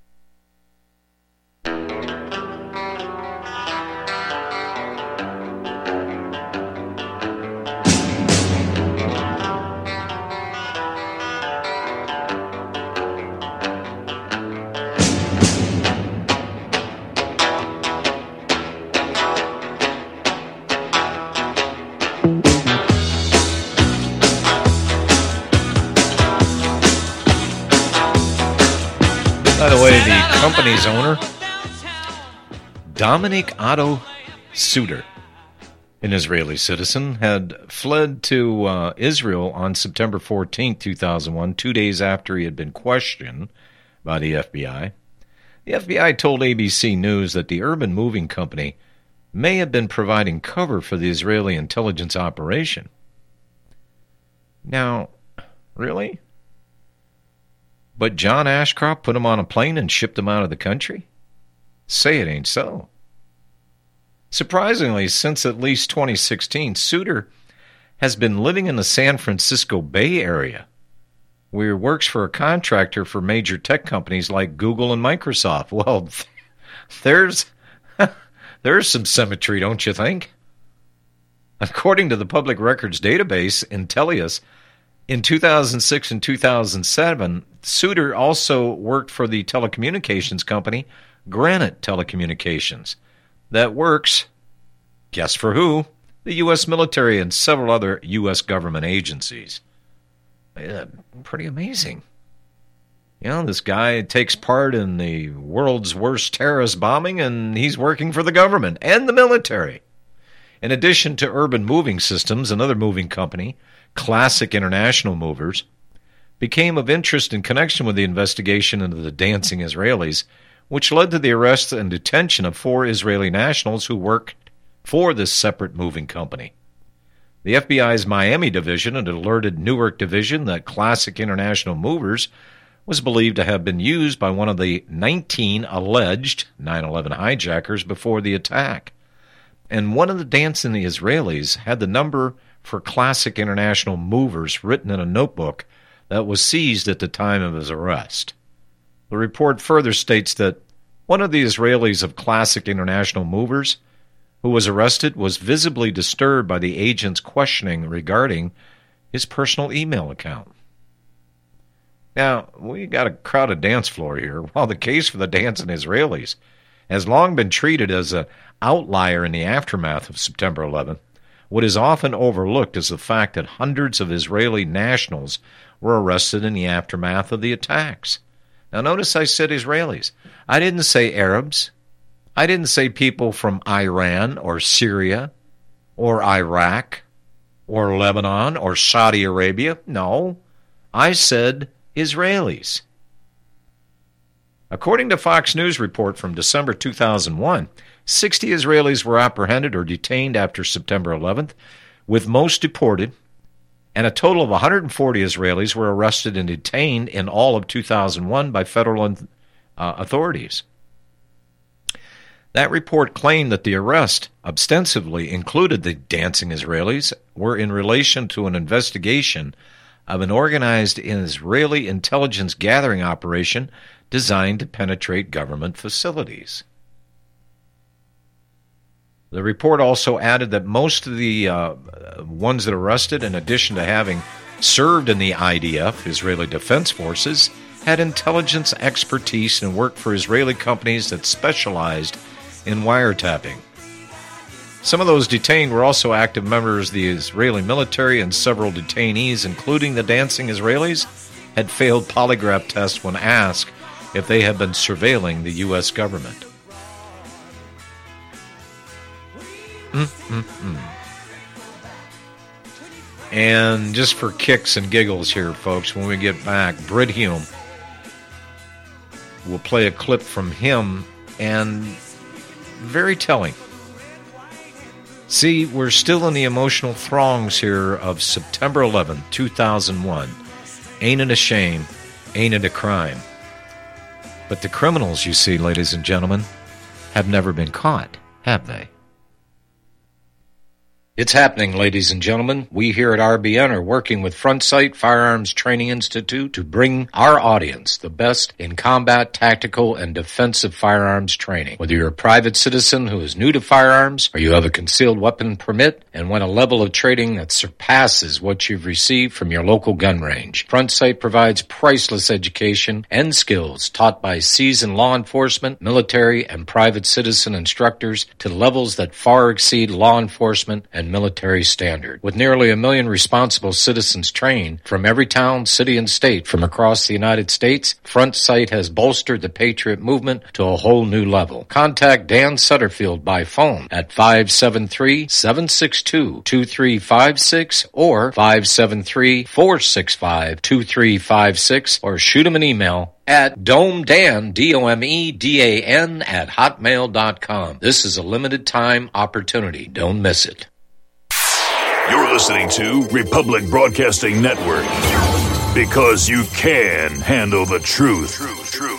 By the way, the company's owner, Dominic Otto Suter, an Israeli citizen, had fled to uh, Israel on September fourteenth, two thousand one, two days after he had been questioned by the F B I. The F B I told A B C News that the Urban Moving Company may have been providing cover for the Israeli intelligence operation. Now, really? but John Ashcroft put him on a plane and shipped him out of the country? Say it ain't so. Surprisingly, since at least twenty sixteen, Suter has been living in the San Francisco Bay Area, where he works for a contractor for major tech companies like Google and Microsoft. Well, there's there's some symmetry, don't you think? According to the public records database, Intellius, in two thousand six and two thousand seven, Suter also worked for the telecommunications company Granite Telecommunications that works, guess for who? The U S military and several other U S government agencies. Yeah, pretty amazing. You know, this guy takes part in the world's worst terrorist bombing, and he's working for the government and the military. In addition to Urban Moving Systems, another moving company, Classic International Movers, became of interest in connection with the investigation into the dancing Israelis, which led to the arrest and detention of four Israeli nationals who worked for this separate moving company. The F B I's Miami division had alerted Newark division that Classic International Movers was believed to have been used by one of the nineteen alleged nine eleven hijackers before the attack. And one of the dancing Israelis had the number for Classic International Movers written in a notebook that was seized at the time of his arrest. The report further states that one of the Israelis of Classic International Movers who was arrested was visibly disturbed by the agent's questioning regarding his personal email account. Now, we got a crowded dance floor here. While the case for the dancing Israelis has long been treated as an outlier in the aftermath of September eleventh, what is often overlooked is the fact that hundreds of Israeli nationals were arrested in the aftermath of the attacks. Now, notice I said Israelis. I didn't say Arabs. I didn't say people from Iran or Syria or Iraq or Lebanon or Saudi Arabia. No, I said Israelis. According to Fox News report from December two thousand one, sixty Israelis were apprehended or detained after September eleventh, with most deported, and a total of one hundred forty Israelis were arrested and detained in all of two thousand one by federal uh, authorities. That report claimed that the arrest ostensibly included the dancing Israelis were in relation to an investigation of an organized Israeli intelligence gathering operation designed to penetrate government facilities. The report also added that most of the uh, ones that arrested, in addition to having served in the I D F, Israeli Defense Forces, had intelligence expertise and worked for Israeli companies that specialized in wiretapping. Some of those detained were also active members of the Israeli military, and several detainees, including the dancing Israelis, had failed polygraph tests when asked if they had been surveilling the U S government. Mm-mm-mm. And just for kicks and giggles here, folks, when we get back, Brit Hume will play a clip from him, and very telling. See, we're still in the emotional throngs here of September eleventh, two thousand one. Ain't it a shame? Ain't it a crime? But the criminals, you see, ladies and gentlemen, have never been caught, have they? It's happening, ladies and gentlemen. We here at R B N are working with Front Sight Firearms Training Institute to bring our audience the best in combat, tactical, and defensive firearms training. Whether you're a private citizen who is new to firearms, or you have a concealed weapon permit and want a level of training that surpasses what you've received from your local gun range, Front Sight provides priceless education and skills taught by seasoned law enforcement, military, and private citizen instructors to levels that far exceed law enforcement and military standard. With nearly a million responsible citizens trained from every town, city, and state from across the United States, Front Sight has bolstered the Patriot movement to a whole new level. Contact Dan Sutterfield by phone at five seven three, seven six two, two three five six or five seven three, four six five, two three five six, or shoot him an email at domedan, D O M E D A N, at hotmail dot com. This is a limited time opportunity. Don't miss it. You're listening to Republic Broadcasting Network. Because you can handle the truth.